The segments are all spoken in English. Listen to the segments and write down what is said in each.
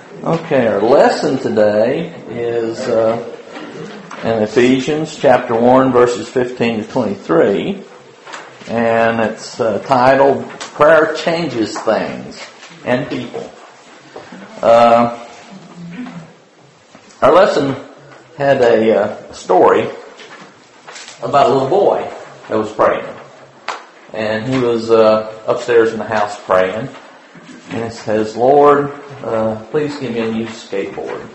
Okay, our lesson today is in Ephesians chapter 1, verses 15 to 23. And it's titled, Prayer Changes Things and People. Our lesson had a story about a little boy that was praying. And he was upstairs in the house praying. And it says, Lord, please give me a new skateboard.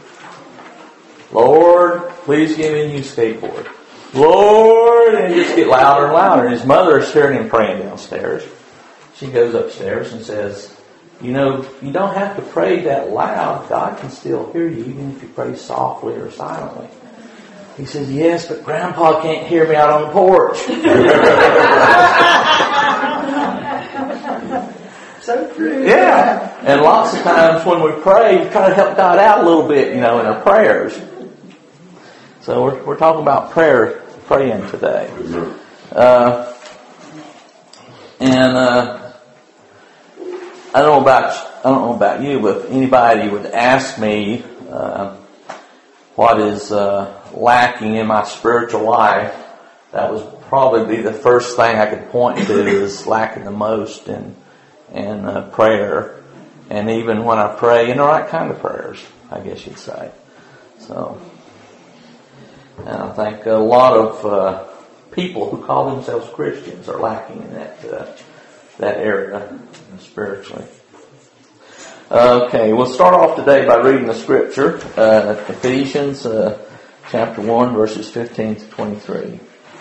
Lord, please give me a new skateboard. Lord, and it just get louder and louder. And his mother is hearing him praying downstairs. She goes upstairs and says, you know, you don't have to pray that loud. God can still hear you even if you pray softly or silently. He says, yes, but Grandpa can't hear me out on the porch. So true. Yeah. And lots of times when we pray, we try to help God out a little bit, in our prayers. So we're talking about praying today. I don't know about you, but if anybody would ask me what is lacking in my spiritual life, that would probably be the first thing I could point to is lacking the most in prayer, and even when I pray in the right kind of prayers, I guess you'd say. So, and I think a lot of people who call themselves Christians are lacking in that area spiritually. Okay, we'll start off today by reading the scripture, Ephesians chapter 1, verses 15 to 23.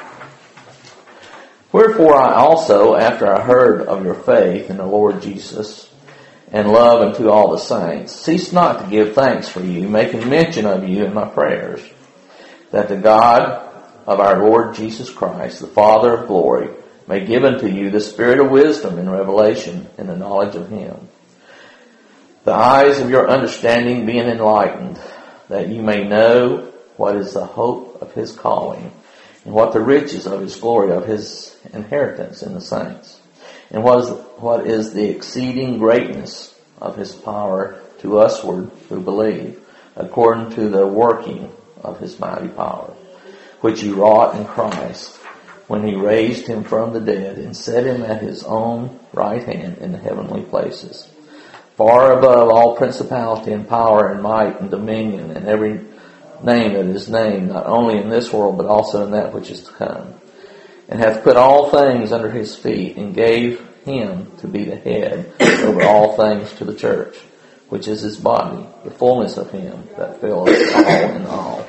Wherefore I also, after I heard of your faith in the Lord Jesus, and love unto all the saints, cease not to give thanks for you, making mention of you in my prayers, that the God of our Lord Jesus Christ, the Father of glory, may give unto you the spirit of wisdom and revelation in the knowledge of Him, the eyes of your understanding being enlightened, that you may know what is the hope of His calling, and what the riches of His glory of His inheritance in the saints, and what is the exceeding greatness of His power to usward who believe, according to the working of His mighty power, which He wrought in Christ, when He raised Him from the dead, and set Him at His own right hand in the heavenly places, far above all principality and power and might and dominion, and every name that is named, not only in this world, but also in that which is to come, and hath put all things under His feet, and gave Him to be the head over all things to the church, which is His body, the fullness of Him that filleth all in all.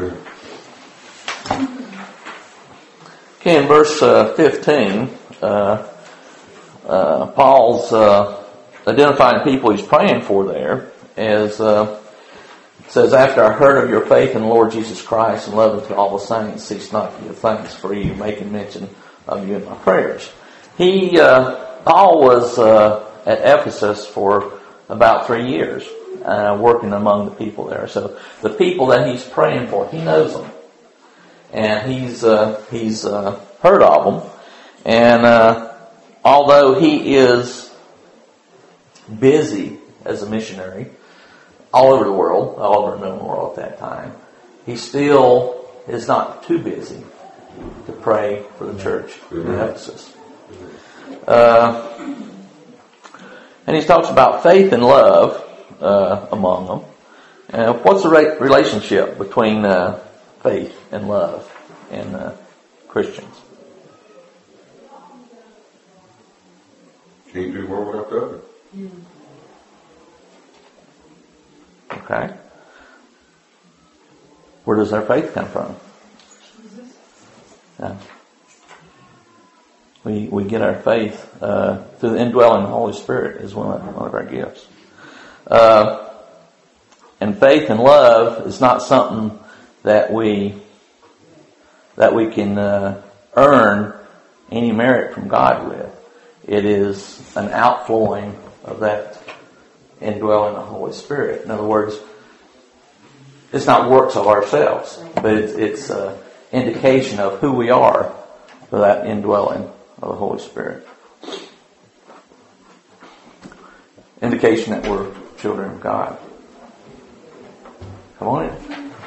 Okay, in verse 15, Paul's identifying people he's praying for there as it says, after I heard of your faith in the Lord Jesus Christ and love unto all the saints, cease not to give thanks for you, making mention of you in my prayers. Paul was at Ephesus for about 3 years, working among the people there. So the people that he's praying for, he knows them, and he's heard of them. And although he is busy as a missionary all over the world, all over the known world at that time, he still is not too busy to pray for the church in Ephesus. And he talks about faith and love among them. What's the relationship between faith and love in Christians? Can't do one without the other. Okay. Where does our faith come from? Yeah. We get our faith through the indwelling Holy Spirit is one of our gifts. And faith and love is not something that we can earn any merit from God with. It is an outflowing of that indwelling the Holy Spirit. In other words, it's not works of ourselves, but it's an indication of who we are for that indwelling of the Holy Spirit. Indication that we're children of God. Come on in.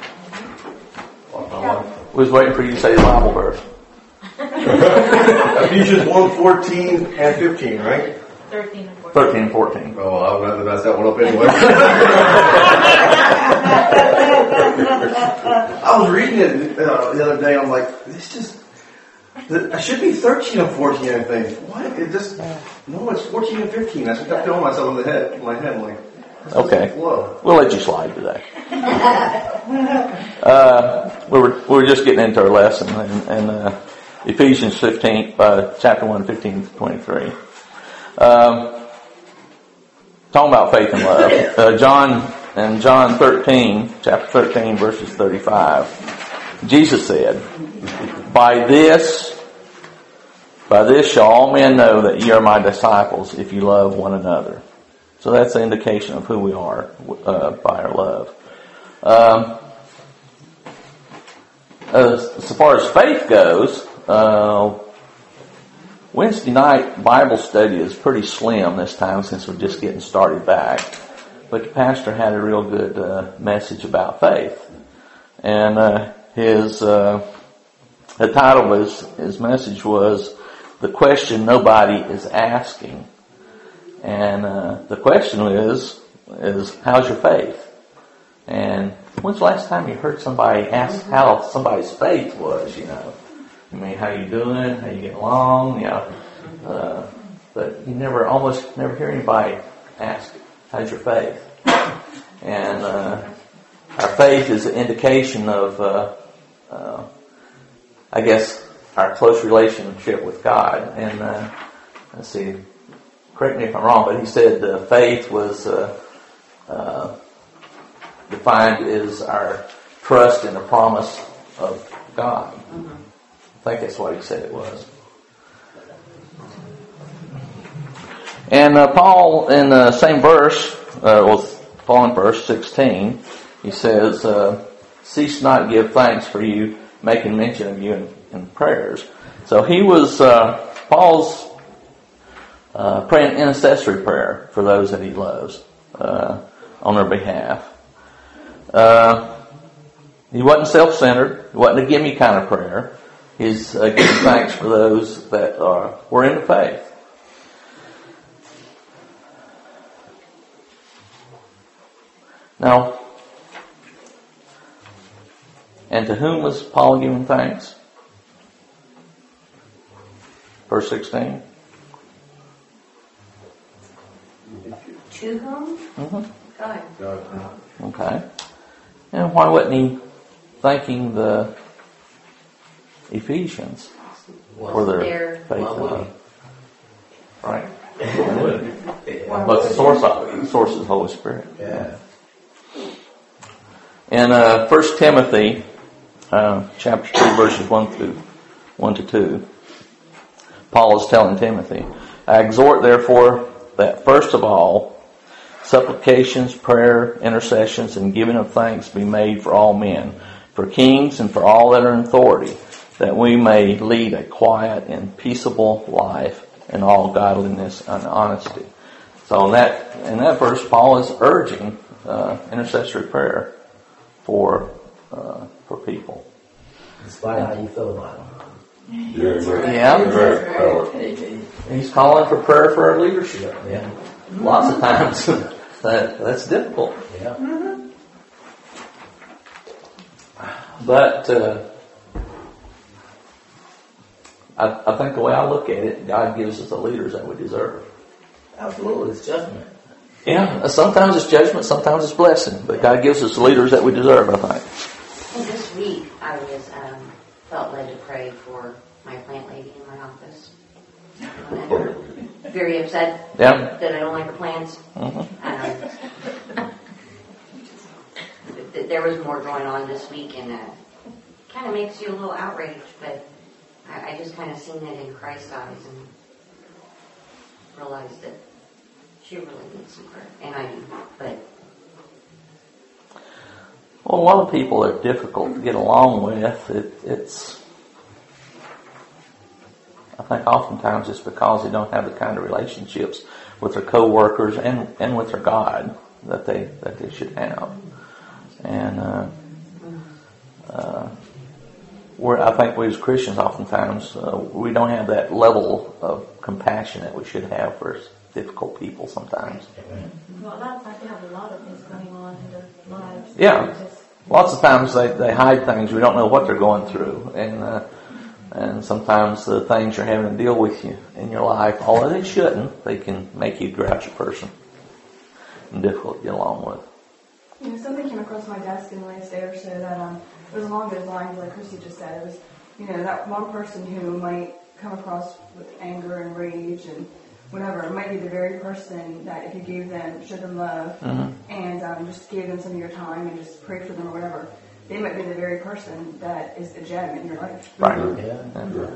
We was waiting for you to say the Bible verse. Ephesians 1:14 and 15, right? 13 and 14. 13 and 14. Oh, I would rather mess that one up anyway. I was reading it the other day. I'm like, I should be 13 and 14, I think. What? No, it's 14 and 15. That's what I kept telling myself in my head. I'm like, okay. Whoa. We'll let you slide today. We were just getting into our lesson, and Ephesians 15, chapter 1, 15 to 23. Talking about faith and love. John 13, chapter 13, verses 35. Jesus said, By this shall all men know that ye are my disciples, if you love one another. So that's the indication of who we are by our love. As far as faith goes, Wednesday night Bible study is pretty slim this time since we're just getting started back. But the pastor had a real good message about faith. And the title of his message was The Question Nobody is Asking. And the question is how's your faith? And when's the last time you heard somebody ask how somebody's faith was, you know? I mean, how you doing? How you getting along? You know, but you almost never hear anybody ask, how's your faith? And our faith is an indication of, I guess, our close relationship with God. And let's see, correct me if I'm wrong, but he said faith was defined as our trust in the promise of God. I think that's what he said it was. And Paul, in the same verse, Paul in verse 16, he says, cease not to give thanks for you, making mention of you in prayers. So he was, Paul's praying intercessory prayer for those that he loves on their behalf. He wasn't self-centered. He wasn't a gimme kind of prayer. He's giving thanks for those that were in the faith. Now, and to whom was Paul giving thanks? Verse 16. To whom? Mm-hmm. God. Okay. And why wasn't he thanking the Ephesians for their faith in him? Right? But the source is the Holy Spirit. Yeah. In 1 Timothy chapter 2, verses 1 to 2, Paul is telling Timothy, I exhort therefore that first of all, supplications, prayer, intercessions, and giving of thanks be made for all men, for kings and for all that are in authority, that we may lead a quiet and peaceable life in all godliness and honesty. So in that verse, Paul is urging intercessory prayer for people. Despite how you feel about them. Yeah. He's calling for prayer for our leadership. Yeah. Lots of times that's difficult. Yeah. Mm-hmm. But I think the way I look at it, God gives us the leaders that we deserve. Absolutely, it's judgment. Yeah, sometimes it's judgment, sometimes it's blessing, but God gives us the leaders that we deserve, I think. Well, this week I was felt led to pray for my plant lady in my office. Very upset that I don't like her plants. Mm-hmm. There was more going on this week, and it kind of makes you a little outraged, but I just kind of seen it in Christ's eyes and realized that she really needs some prayer, and I do, but... Well, a lot of people are difficult to get along with. It's I think oftentimes it's because they don't have the kind of relationships with their co-workers and with their God that they should have. And I think we as Christians oftentimes we don't have that level of compassion that we should have for difficult people sometimes. Well, that's like they have a lot of things going on in their lives. Yeah. Just, Lots of times they hide things. We don't know what they're going through. And sometimes the things you're having to deal with you in your life, although they shouldn't, they can make you a grouchy person and difficult to get along with. You know, something came across my desk in the last day or so that it was along those lines, like Chrissy just said. It was, you know, that one person who might come across with anger and rage and whatever, it might be the very person that if you showed them love, and just gave them some of your time and just prayed for them or whatever, they might be the very person that is a gem in your life. Right. Yeah.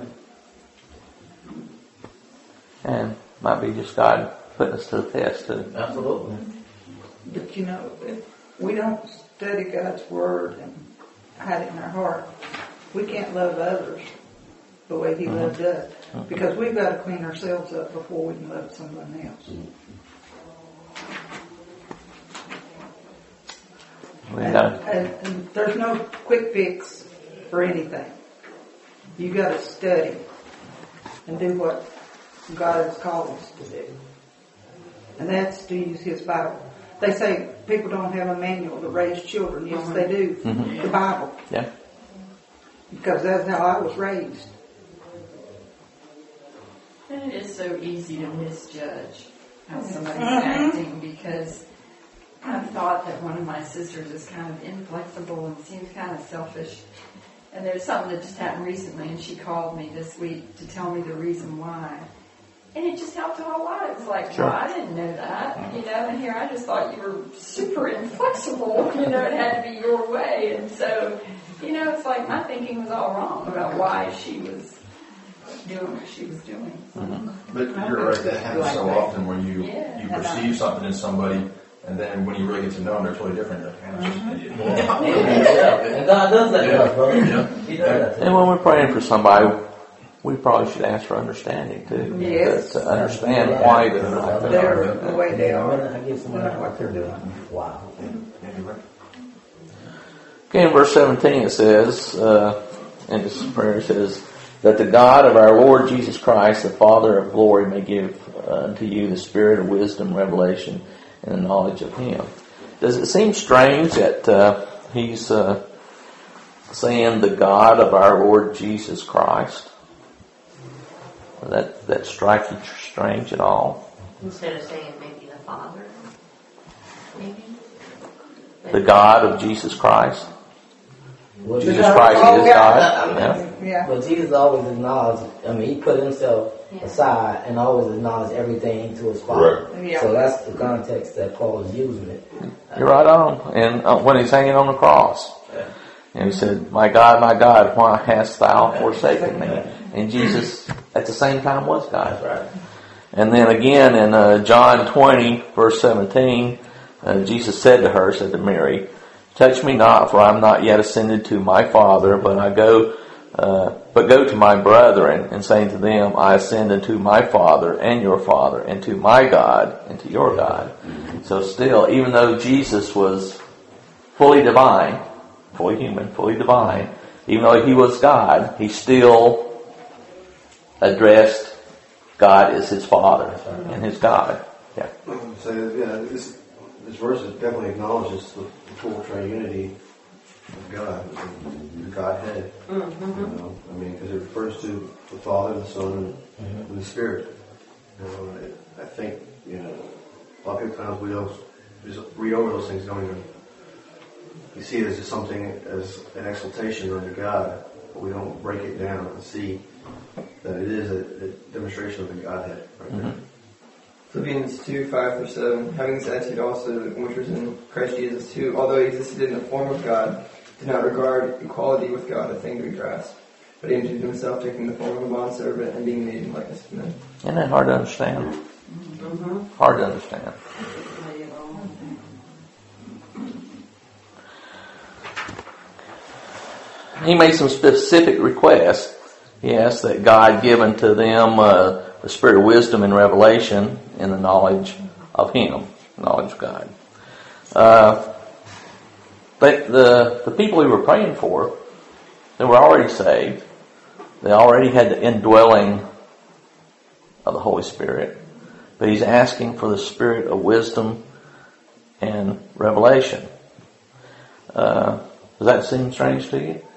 And might be just God putting us to the test too. Absolutely. But you know, if we don't study God's Word and hide it in our heart, we can't love others the way He loved us. Because we've got to clean ourselves up before we can love someone else. And there's no quick fix for anything. You got to study and do what God has called us to do. And that's to use His Bible. They say people don't have a manual to raise children. Yes, they do. The Bible. Yeah. Because that's how I was raised. And it is so easy to misjudge how somebody's acting, because I've thought that one of my sisters is kind of inflexible and seems kind of selfish. And there's something that just happened recently, and she called me this week to tell me the reason why. And it just helped a whole lot. It was like, well, I didn't know that, and here I just thought you were super inflexible, it had to be your way. And so, it's like my thinking was all wrong about why she was doing what she was doing. But you're right, that happens so often where you perceive something in somebody, and then when you really get to know them, they're totally different. You're like, I'm just an idiot. And God does that to us, brother. He does that. And when we're praying for somebody, we probably should ask for understanding too. Yes. To understand why they're like that. They're the way they are. I give somebody what they're doing. Wow. Okay, in verse 17 it says, in this prayer it says, that the God of our Lord Jesus Christ, the Father of glory, may give unto you the spirit of wisdom, revelation, and the knowledge of Him. Does it seem strange that he's saying the God of our Lord Jesus Christ? That strike you strange at all? Instead of saying maybe the Father, maybe? The God of Jesus Christ? Well, Jesus Christ is God. Yeah. But Jesus always acknowledged, He put Himself aside and always acknowledged everything to His Father. Yeah. So that's the context that Paul is using it. You're right on. And when He's hanging on the cross, and He said, my God, why hast thou forsaken me? And Jesus, at the same time, was God. Right. And then again in John 20, verse 17, Jesus said to Mary, touch me not, for I am not yet ascended to my Father, but go to my brethren, and saying to them, I ascend unto my Father and your Father, and to my God and to your God. So still, even though Jesus was fully divine, fully human, fully divine, even though He was God, He still addressed God as His Father and His God. Yeah. So, this verse definitely acknowledges the full triunity of God, the Godhead. Because it refers to the Father, the Son, and the Spirit. I think, a lot of times we just read over those things, you see it as just something, as an exaltation unto God, but we don't break it down and see that it is a demonstration of the Godhead right there. Philippians 2:5-7, having this attitude also, which was in Christ Jesus too, although He existed in the form of God, did not regard equality with God a thing to be grasped, but He emptied Himself, taking the form of a bondservant and being made in likeness to men. Isn't that hard to understand? Hard to understand. He made some specific requests. He asked that God give unto them the spirit of wisdom and revelation and the knowledge of Him, knowledge of God. the people we were praying for, they were already saved. They already had the indwelling of the Holy Spirit. But he's asking for the spirit of wisdom and revelation. Does that seem strange to you?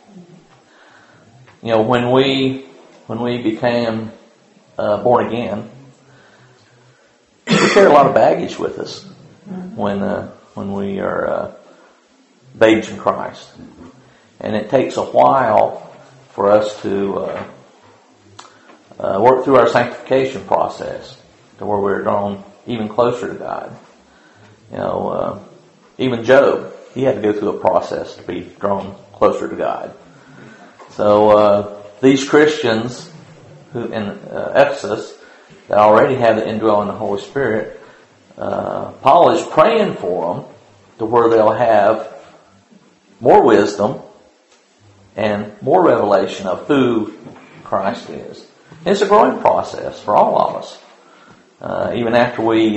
You know, when we became born again, we carry a lot of baggage with us when we are babes in Christ, and it takes a while for us to work through our sanctification process to where we're drawn even closer to God. You know, even Job, he had to go through a process to be drawn closer to God. So these Christians who in Ephesus that already have the indwelling of the Holy Spirit, Paul is praying for them to where they'll have more wisdom and more revelation of who Christ is. It's a growing process for all of us. Even after we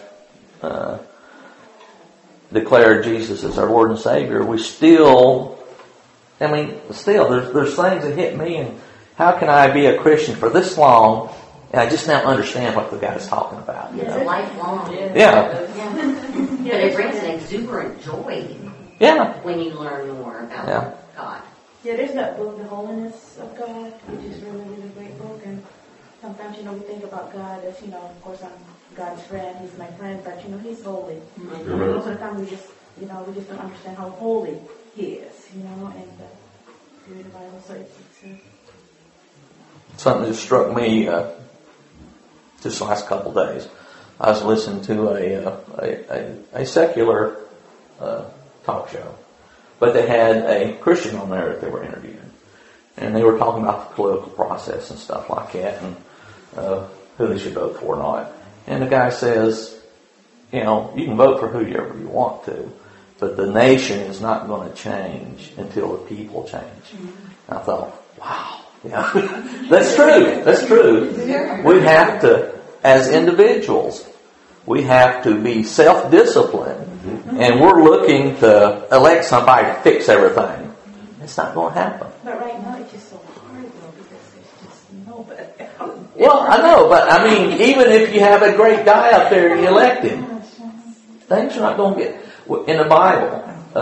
declare Jesus as our Lord and Savior, we still, there's things that hit me, and how can I be a Christian for this long and I just now understand what the guy's talking about? It's a lifelong. Yeah. But it brings an exuberant joy. Yeah. When you learn more about God. Yeah, there's that book, The Holiness of God, which is really, really great book. And sometimes, we think about God as, of course, I'm God's friend, He's my friend, but, He's holy. And most of the time we just don't understand how holy He is, and read the Bible, so it's Something that struck me just the last couple of days. I was listening to a secular talk show, but they had a Christian on there that they were interviewing, and they were talking about the political process and stuff like that, and who they should vote for or not. And the guy says, you can vote for whoever you want to, but the nation is not going to change until the people change. And I thought, wow, that's true. That's true. We have to, as individuals, we have to be self-disciplined, and we're looking to elect somebody to fix everything. It's not going to happen. But right now it's just so hard, though, because there's just nobody. Well, I know, but even if you have a great guy up there and you elect him, things are not going to get. In the Bible,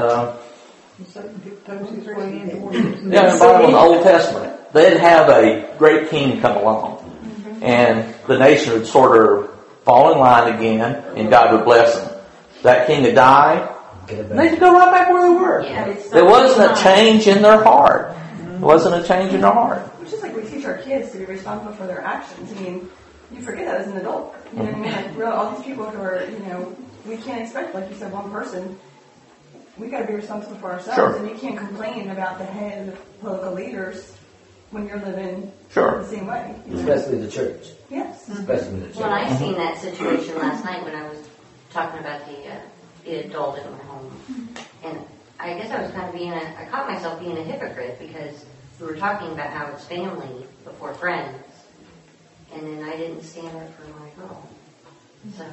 in the Bible, in the Old Testament, they'd have a great king come along, and the nation would sort of fall in line again, and God would bless them. That king would die, and they'd go right back where they were. Yeah. There wasn't a change in their heart. There wasn't a change in their heart. Which is like we teach our kids to be responsible for their actions. You forget that as an adult. You know what I mean? Like, really, all these people who are, we can't expect, like you said, one person. We got to be responsible for ourselves, Sure. And you can't complain about the head of the political leaders when you're living Sure. the same way. Especially the church. Yes. Especially the church. Well, I seen that situation last night when I was talking about the adult at my home, and I guess I was kind of I caught myself being a hypocrite because we were talking about how it's family before friends, and then I didn't stand up for my girl. So,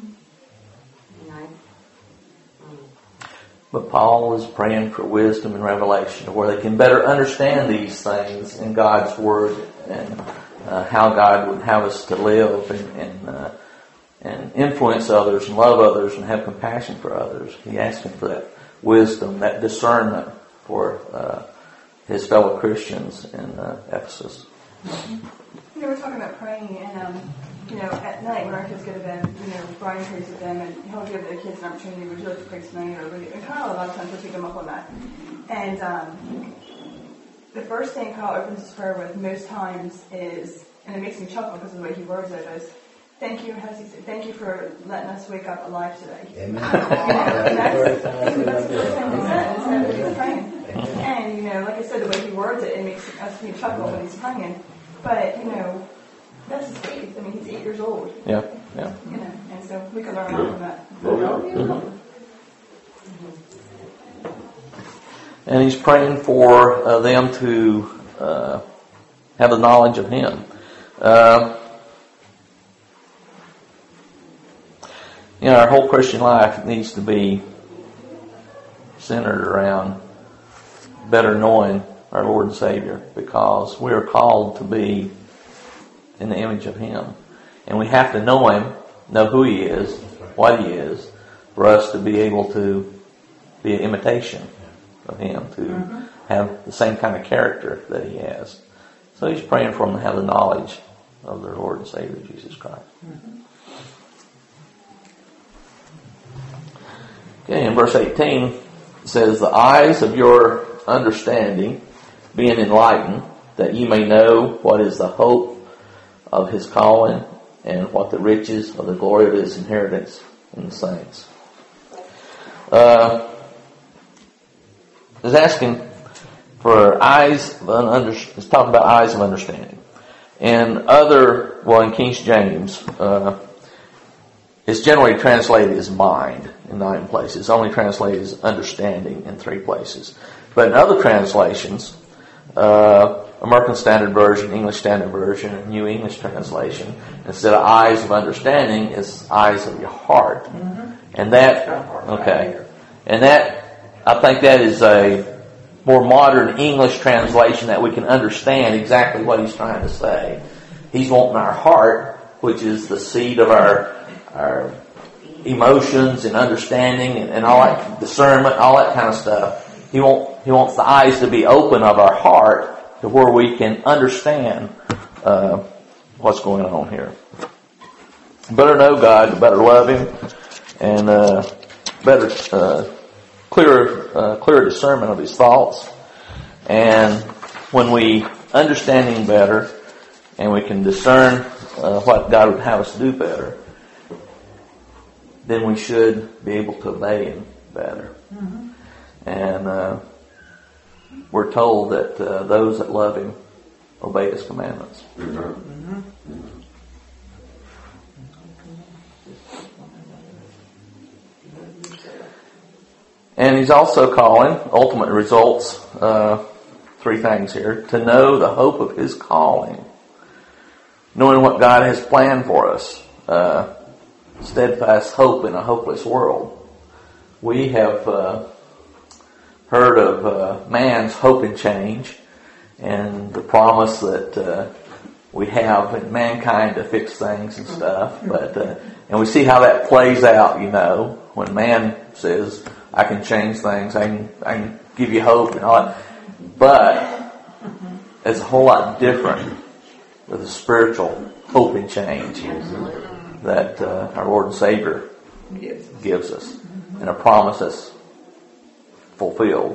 But Paul is praying for wisdom and revelation where they can better understand these things in God's Word and how God would have us to live and influence others and love others and have compassion for others. He asked him for that wisdom, that discernment for his fellow Christians in Ephesus. We're talking about praying, and at night when our kids go to bed, Brian prays with them, and he'll give the kids an opportunity. Would you like to pray tonight? And Kyle, a lot of times, will pick them up on that. And the first thing Kyle opens his prayer with most times is, and it makes me chuckle because of the way he words it, is, "Thank you, how does he say? Thank you for letting us wake up alive today." Amen. That's the first thing he said when he's praying. And like I said, the way he words it, it makes me chuckle when he's praying. But that's his faith. He's 8 years old. Yeah. And so we can learn a lot from that. And he's praying for them to have the knowledge of Him. Our whole Christian life needs to be centered around better knowing our Lord and Savior, because we are called to be in the image of Him. And we have to know Him, know who He is, what He is, for us to be able to be an imitation of Him, to have the same kind of character that He has. So he's praying for them to have the knowledge of their Lord and Savior, Jesus Christ. Okay, in verse 18, it says, the eyes of your understanding being enlightened, that ye may know what is the hope of His calling, and what the riches of the glory of His inheritance in the saints. Is asking for eyes of it's talking about eyes of understanding. And in King James, it's generally translated as mind in 9 places. It's only translated as understanding in 3 places. But in other translations, American Standard Version, English Standard Version, and New English Translation, instead of eyes of understanding, it's eyes of your heart. And that, I think that is a more modern English translation that we can understand exactly what he's trying to say. He's wanting our heart, which is the seat of our emotions and understanding and all that discernment, all that kind of stuff. He wants the eyes to be open of our heart to where we can understand what's going on here. Better know God, better love Him, and better clearer discernment of His thoughts. And when we understand Him better, and we can discern what God would have us do better, then we should be able to obey Him better. And we're told that those that love Him obey His commandments. And He's also calling, ultimate results, 3 things here. To know the hope of His calling. Knowing what God has planned for us. Steadfast hope in a hopeless world. We have heard of man's hope and change, and the promise that we have in mankind to fix things and stuff. But and we see how that plays out, when man says, I can change things, I can give you hope and all that. But it's a whole lot different with the spiritual hope and change that our Lord and Savior gives us, and a promise that's fulfilled.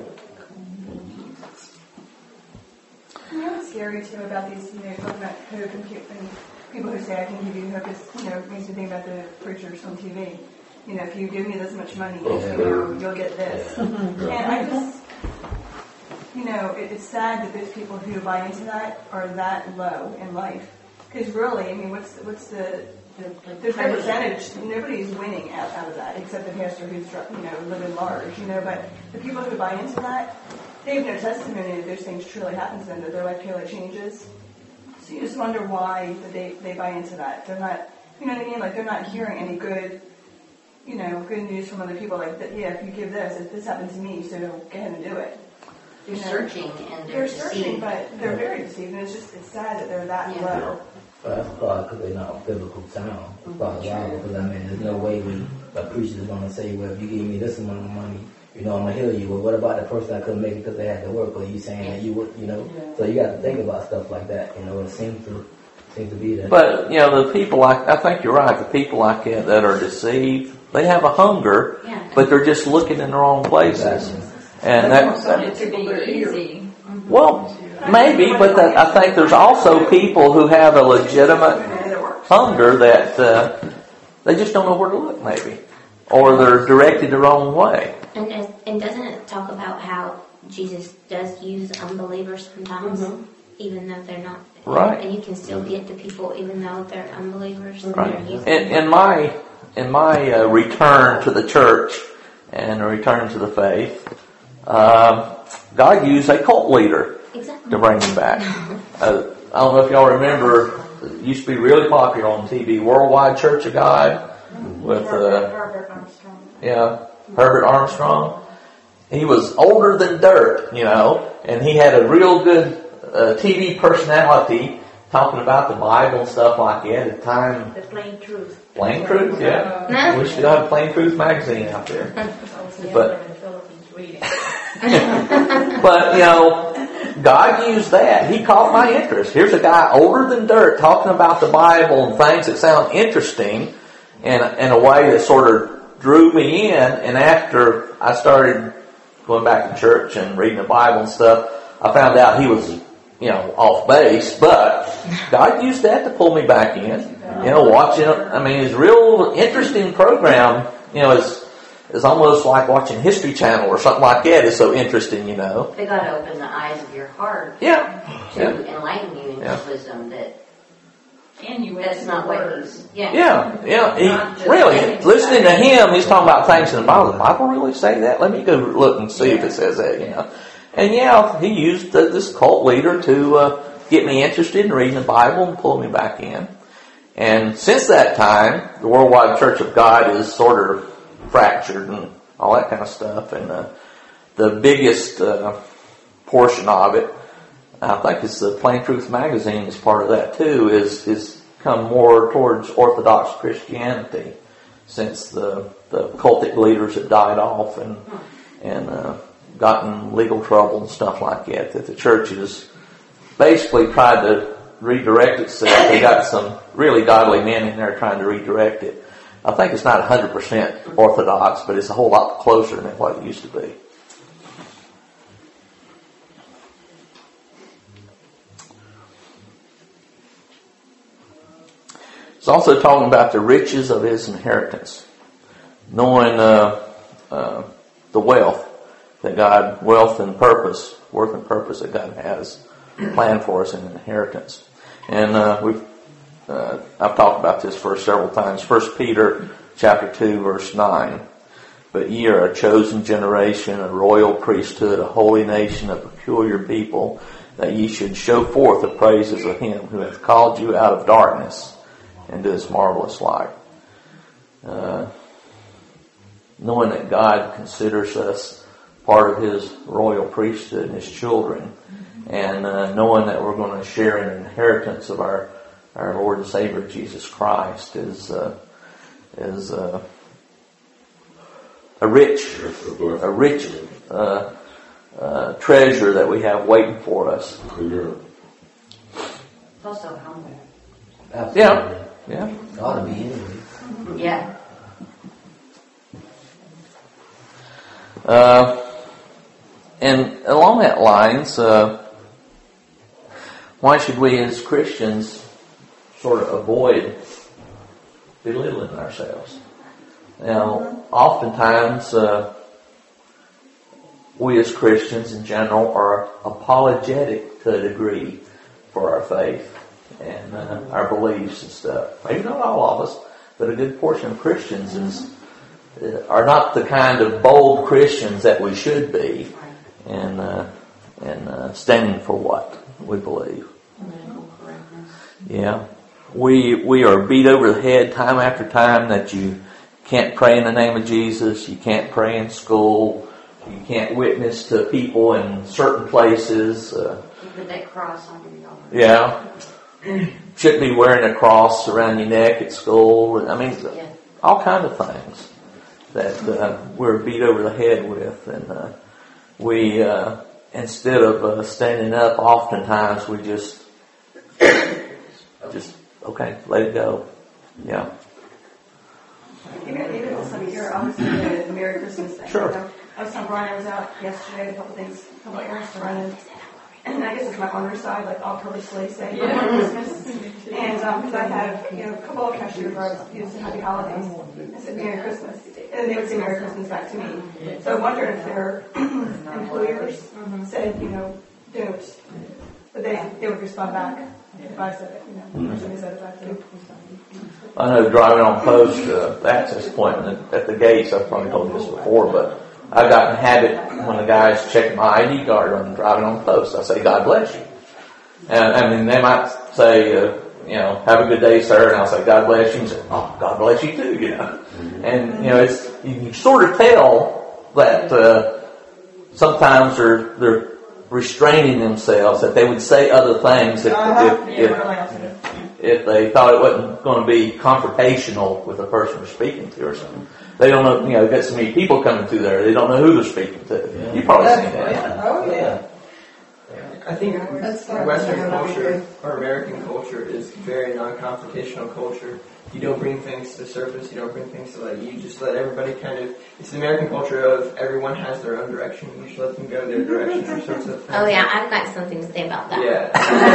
You know what's scary too about these, talking about hope and people who say I can give you hope is, makes me think about the preachers on TV. If you give me this much money, you'll get this. And I just, it's sad that those people who buy into that are that low in life. Because really, what's the there's no percentage. Nobody's winning out of that except the pastor who's living large. But the people who buy into that, they have no testimony that those things truly happen to them, that their life truly changes. So you just wonder why they buy into that. They're not, Like they're not hearing any good, good news from other people. Like, if you give this, if this happened to me, so go ahead and do it. They're searching and they're searching, but they're very deceived, and it's sad that they're that low. But that's probably because they're not biblical sound. Because there's no way a preacher is going to say, well, if you give me this amount of money, I'm going to heal you. Well, what about the person that couldn't make it because they had to work? Or you saying that you would, So you got to think about stuff like that. It seems to be that. But, the people I think you're right, the people like that are deceived, they have a hunger, but they're just looking in the wrong places. Exactly. And It could be easy. Well, maybe, but I think there's also people who have a legitimate hunger that they just don't know where to look, maybe. Or they're directed the wrong way. And doesn't it talk about how Jesus does use unbelievers sometimes, even though they're not? Right. And you can still get to people even though they're unbelievers. Right. In my return to the church and a return to the faith, God used a cult leader to bring him back. I don't know if y'all remember, it used to be really popular on TV, Worldwide Church of God with Herbert Armstrong. he was older than dirt, and he had a real good TV personality talking about the Bible and stuff like that at the time. The plain truth. Plain Truth, yeah. We should have a Plain Truth magazine out there. But, God used that. He caught my interest. Here's a guy older than dirt talking about the Bible and things that sound interesting in a way that sort of drew me in. And after I started going back to church and reading the Bible and stuff, I found out he was, off base, but God used that to pull me back in. Watching, his real interesting program, is almost like watching History Channel or something like that. It's so interesting, They got to open the eyes of your heart. To enlighten you in His wisdom that's not what He's. Really, listening to him, he's talking about things in the Bible. The Bible really say that? Let me go look and see if it says that, And he used this cult leader to get me interested in reading the Bible and pull me back in. And since that time, the Worldwide Church of God is sort of fractured and all that kind of stuff. And the biggest portion of it, I think it's the Plain Truth magazine is part of that too, is come more towards Orthodox Christianity since the cultic leaders have died off and gotten legal trouble and stuff like that the church has basically tried to redirect itself. They got some really godly men in there trying to redirect it. I think it's not 100% Orthodox, but it's a whole lot closer than what it used to be. It's also talking about the riches of his inheritance, knowing the wealth and purpose, work and purpose that God has planned for us in an inheritance. And I've talked about this verse several times. 1 Peter chapter 2, verse 9. But ye are a chosen generation, a royal priesthood, a holy nation, a peculiar people, that ye should show forth the praises of him who hath called you out of darkness into his marvelous light. Knowing that God considers us part of his royal priesthood and his children, and knowing that we're going to share an inheritance of our Lord and Savior Jesus Christ is a rich treasure that we have waiting for us. It's also humble. Absolutely. Yeah. It ought to be anyway. Yeah. And along that lines, why should we as Christians sort of avoid belittling ourselves? Oftentimes, we as Christians in general are apologetic to a degree for our faith and our beliefs and stuff. Maybe not all of us, but a good portion of Christians are not the kind of bold Christians that we should be, and standing for what we believe. Yeah, we are beat over the head time after time that you can't pray in the name of Jesus, you can't pray in school, you can't witness to people in certain places. You put that cross on your arm. Yeah. Shouldn't be wearing a cross around your neck at school. All kinds of things that we're beat over the head with. And we, instead of standing up, oftentimes we just okay, let it go. Yeah. Even also here, I was doing the Merry Christmas thing. Sure. I was telling Brian I was out yesterday, a couple errands to run in. And I guess it's my owner's side, like I'll purposely say Christmas. And because I have, a couple of cashiers where I was using Happy Holidays. I said Merry Christmas. And they would say Merry Christmas back to me. So I wondered if their employers said, don't. But they would respond back if I said it, or somebody said it back to them. I know driving on post, the access point at the gates, I've probably told you this before, but I got in the habit when the guy's checking my ID card when I'm driving on post, I say, God bless you. And they might say, have a good day, sir, and I'll say, God bless you, and say, oh, God bless you too, And, you can sort of tell that, sometimes they're restraining themselves, that they would say other things if they thought it wasn't going to be confrontational with the person they're speaking to or something. They don't know, you've got so many people coming through there, they don't know who they're speaking to. Yeah. You've probably seen that. Yeah. Oh, yeah. I think Western culture or American culture is very non-confrontational culture. You don't bring things to the surface. You don't bring things to light. You just let everybody kind of. It's the American culture of everyone has their own direction. You just let them go their direction or sorts of things. Oh yeah, I've got something to say about that. Yeah.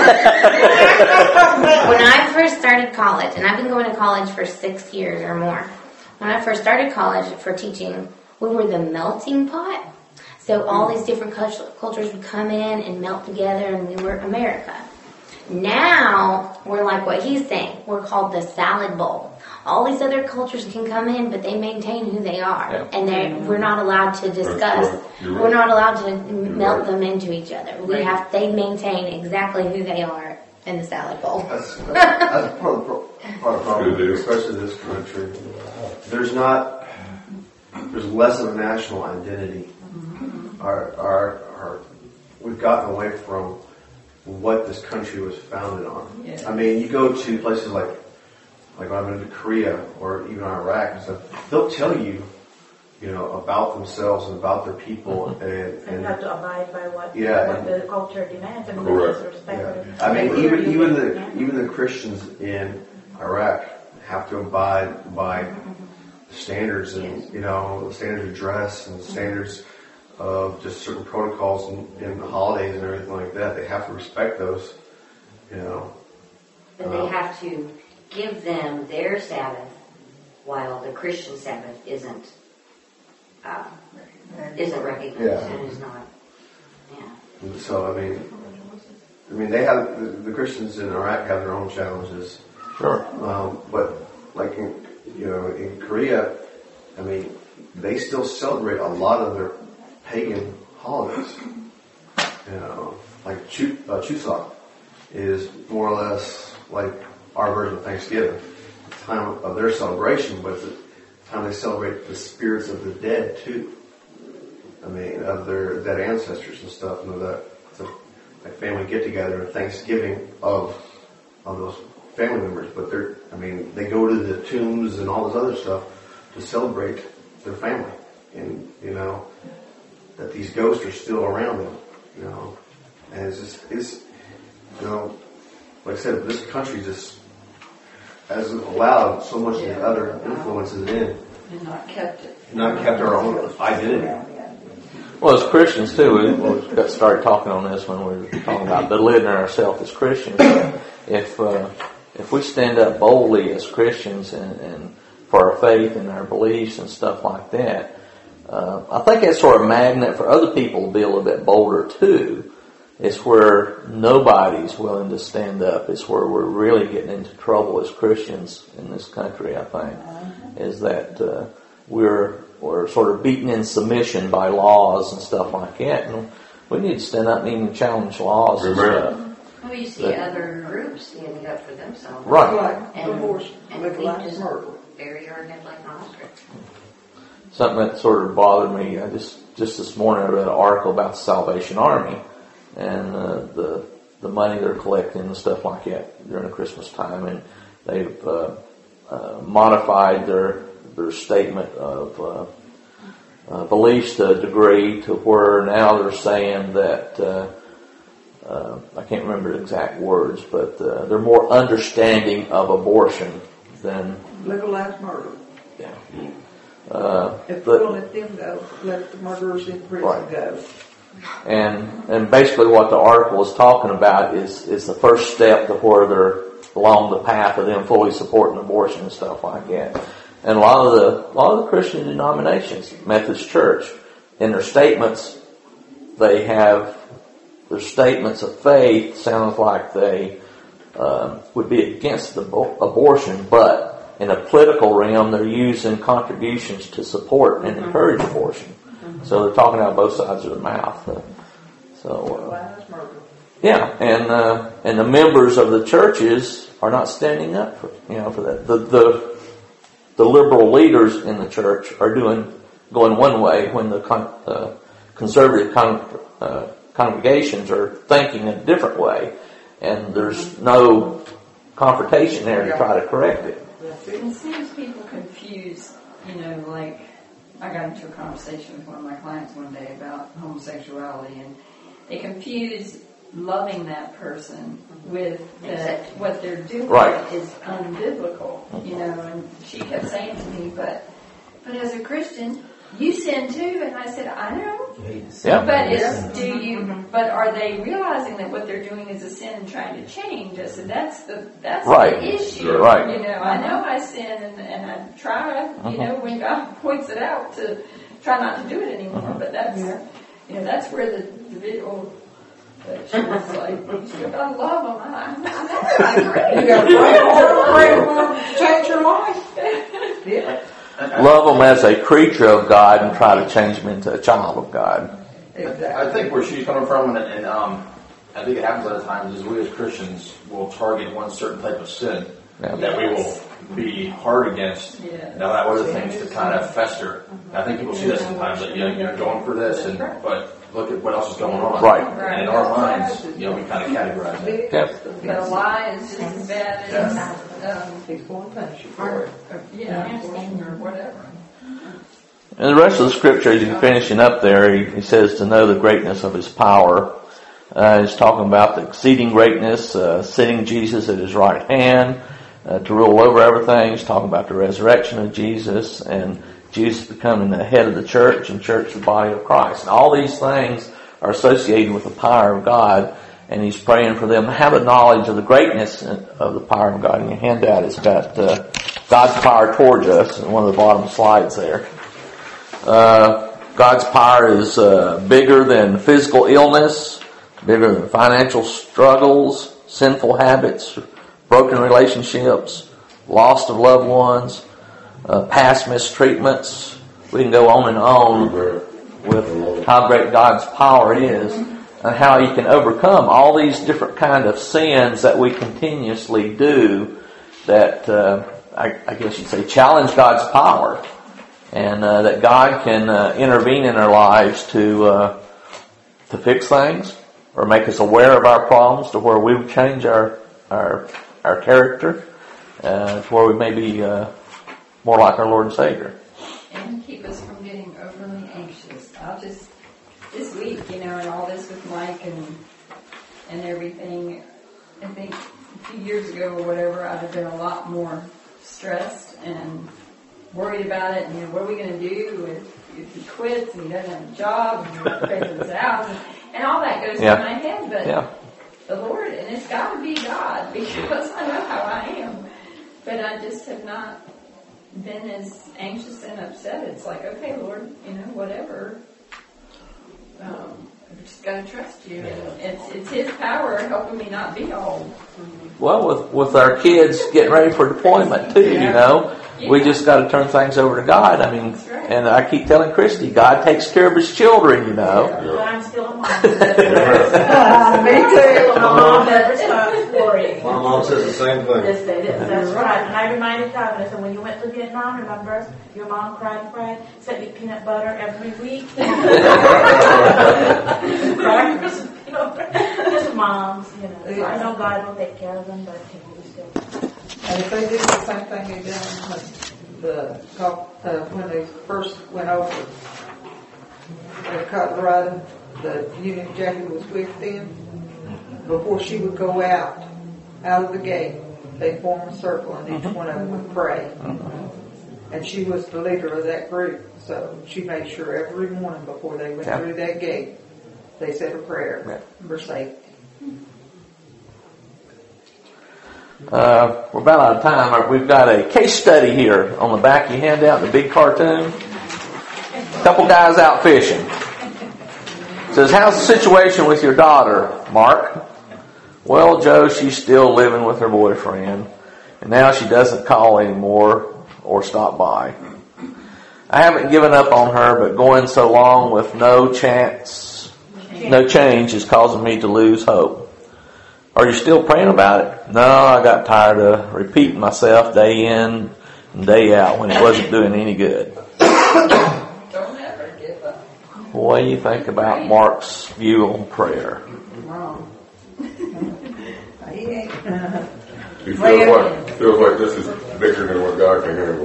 When I first started college, and I've been going to college for 6 years or more. When I first started college for teaching, we were the melting pot. So all these different cultures would come in and melt together, and we were America. Now, we're like what he's saying. We're called the salad bowl. All these other cultures can come in, but they maintain who they are. Yeah. And we're not allowed to discuss. We're not allowed to melt them into each other. They maintain exactly who they are in the salad bowl. That's part of the problem, especially this country. There's less of a national identity. We've gotten away from what this country was founded on. Yeah. I mean, you go to places like when I've been to Korea or even Iraq and stuff, they'll tell you, about themselves and about their people, And you have to abide by what the culture demands and respect. Yeah. I mean, even the Christians in Iraq have to abide by the standards and the standards of dress and the standards of just certain protocols and the holidays and everything like that. They have to respect those, And they have to give them their Sabbath while the Christian Sabbath isn't recognized and is not. Yeah. So I mean, they have the Christians in Iraq have their own challenges. Sure. But like in Korea, I mean, they still celebrate a lot of their pagan holidays. Like Chuseok is more or less like our version of Thanksgiving. It's the time of their celebration, but it's the time they celebrate the spirits of the dead too. I mean, of their dead ancestors and stuff. It's a family get together and Thanksgiving of those family members. But they go to the tombs and all this other stuff to celebrate their family, and that these ghosts are still around them, and it's like I said, this country just hasn't allowed so much of the other influences in, And not kept our own identity. Well, as Christians too, we got started talking on this when we were talking about belittling ourselves as Christians. If we stand up boldly as Christians and for our faith and our beliefs and stuff like that, I think it's sort of a magnet for other people to be a little bit bolder too. It's where nobody's willing to stand up. It's where we're really getting into trouble as Christians in this country, I think, is that we're sort of beaten in submission by laws and stuff like that. And we need to stand up and even challenge laws and stuff. Well, you see other groups standing up for themselves. Right. And we just bury our head like an ostrich. Something that sort of bothered me, just this morning I read an article about the Salvation Army and the money they're collecting and stuff like that during the Christmas time, and they've modified their statement of beliefs to a degree to where now they're saying that I can't remember the exact words, but they're more understanding of abortion than legalized murder. Yeah. If we'll let them go, let the murderers in prison go. And basically what the article is talking about is the first step to where they're along the path of them fully supporting abortion and stuff like that. And a lot of the Christian denominations, Methodist Church, in their statements, they have their statements of faith sounds like they would be against abortion, but in a political realm, they're using contributions to support and encourage abortion. So they're talking out both sides of their mouth. And the members of the churches are not standing up for that. The liberal leaders in the church are going one way when the conservative congregations are thinking a different way, and there's no confrontation there to try to correct it. It seems people confuse, like I got into a conversation with one of my clients one day about homosexuality, and they confuse loving that person with what they're doing is unbiblical, and she kept saying to me, but as a Christian, you sin too, and I said, I know. Yeah. But are they realizing that what they're doing is a sin and trying to change? I said, that's the issue. Right. I know I sin and I try, when God points it out to try not to do it anymore. But that's where the visual. She was like, you gotta love them. I know, I agree. You gotta pray for them to change your life. Yeah. Love them as a creature of God and try to change them into a child of God. Exactly. I think where she's coming from, and I think it happens a lot of times, is we as Christians will target one certain type of sin that we will be hard against, and allow other things to kind of fester. And I think people see that sometimes, that you're going for this, but look at what else is going on. Right. And in our minds, we kind of categorize it. Yep. But a lie is just as bad as He's going to punish you for it. abortion or whatever. And the rest of the scripture, as he's finishing up there, he says to know the greatness of his power. He's talking about the exceeding greatness, sitting Jesus at his right hand to rule over everything. He's talking about the resurrection of Jesus and Jesus becoming the head of the church and church the body of Christ. And all these things are associated with the power of God. And he's praying for them to have a knowledge of the greatness of the power of God. And your handout has got God's power towards us in one of the bottom slides there. God's power is bigger than physical illness, bigger than financial struggles, sinful habits, broken relationships, loss of loved ones, past mistreatments. We can go on with how great God's power is and how He can overcome all these different kind of sins that we continuously do that, I guess you'd say, challenge God's power. And that God can intervene in our lives to fix things or make us aware of our problems to where we would change our character to where we may be more like our Lord and Savior. And keep us from getting overly anxious. This week, and all this with Mike and everything, I think a few years ago or whatever, I'd have been a lot more stressed and worried about it, and what are we going to do if he quits and he doesn't have a job and we have to pay for this house and all that goes through my head. But the Lord, and it's got to be God because I know how I am. But I just have not been as anxious and upset. It's like, okay, Lord, whatever. I've just got to trust you. And it's His power helping me not be all. Well, with our kids getting ready for deployment too, we just got to turn things over to God. I mean, and I keep telling Christy, God takes care of His children, But I'm still a mom. Me too. My mom never stops worrying. My mom says the same thing. That's right. And I reminded God, and I said, when you went to Vietnam, remember, your mom cried, sent me peanut butter every week. Crackers, just moms, So I know God will take care of them, but we still. And if they did the same thing they done when they first went over to Colorado, the Union Jackie was with them. Before she would go out of the gate, they'd form a circle and each one of them would pray. And she was the leader of that group, so she made sure every morning before they went through that gate, they said a prayer for safety. We're about out of time. We've got a case study here on the back of your handout, the big cartoon. A couple guys out fishing. It says, how's the situation with your daughter, Mark? Well, Joe, she's still living with her boyfriend, and now she doesn't call anymore or stop by. I haven't given up on her, but going so long with no change is causing me to lose hope. Are you still praying about it? No, I got tired of repeating myself day in and day out when it wasn't doing any good. Don't ever give up. What do you think about Mark's view on prayer? Wrong. He ain't. He feels like this is bigger than what God can handle.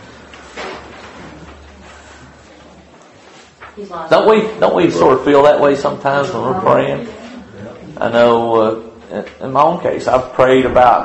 Don't we sort of feel that way sometimes when we're praying? I know in my own case, I've prayed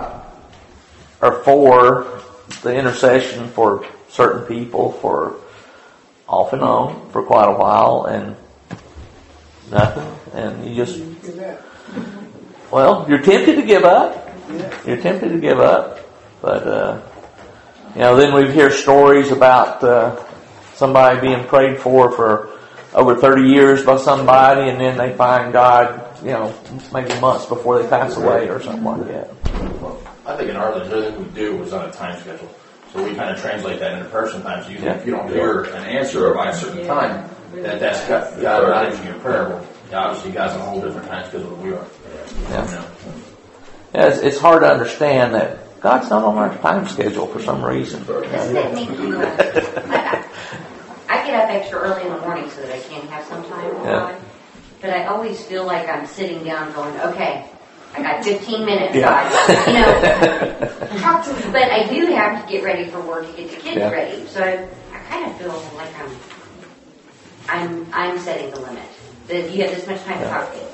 for the intercession for certain people for off and on for quite a while, and nothing. And you just, well, you're tempted to give up. You're tempted to give up, but then we hear stories about somebody being prayed for over 30 years by somebody, and then they find God, maybe months before they pass away or something like that. I think in our lives, everything we do is on a time schedule. So we kind of translate that into prayer sometimes. Usually if you don't hear an answer by a certain time, that's God not answering your prayer. Well, obviously God's on a whole different time schedule than we are. Yeah, it's hard to understand that God's not on our time schedule for some reason. Doesn't that make you I get up extra early in the morning so that I can have some time with God. But I always feel like I'm sitting down going, okay, I got 15 minutes, God. But I do have to get ready for work to get the kids ready. So I kind of feel like I'm setting the limit. That you have this much time to talk to me.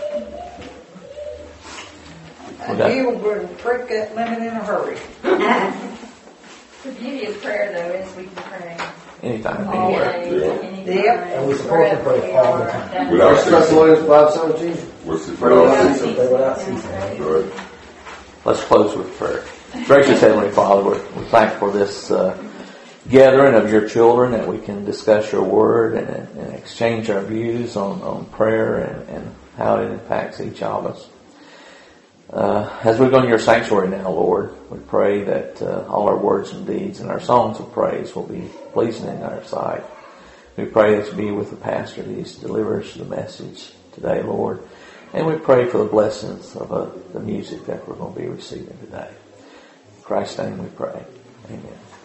You will break that limit in a hurry. The beauty of prayer, though, is we can pray anytime, anywhere. And we're supposed to pray all the time. Without Thessalonians 5:17. Without ceasing. Let's close with prayer. Gracious Heavenly Father, we're thankful for this gathering of your children, that we can discuss your word and exchange our views on prayer and how it impacts each of us. As we go into your sanctuary now, Lord, we pray that all our words and deeds and our songs of praise will be pleasing in our sight. We pray that you be with the pastor as he delivers the message today, Lord. And we pray for the blessings of the music that we're going to be receiving today. In Christ's name we pray. Amen.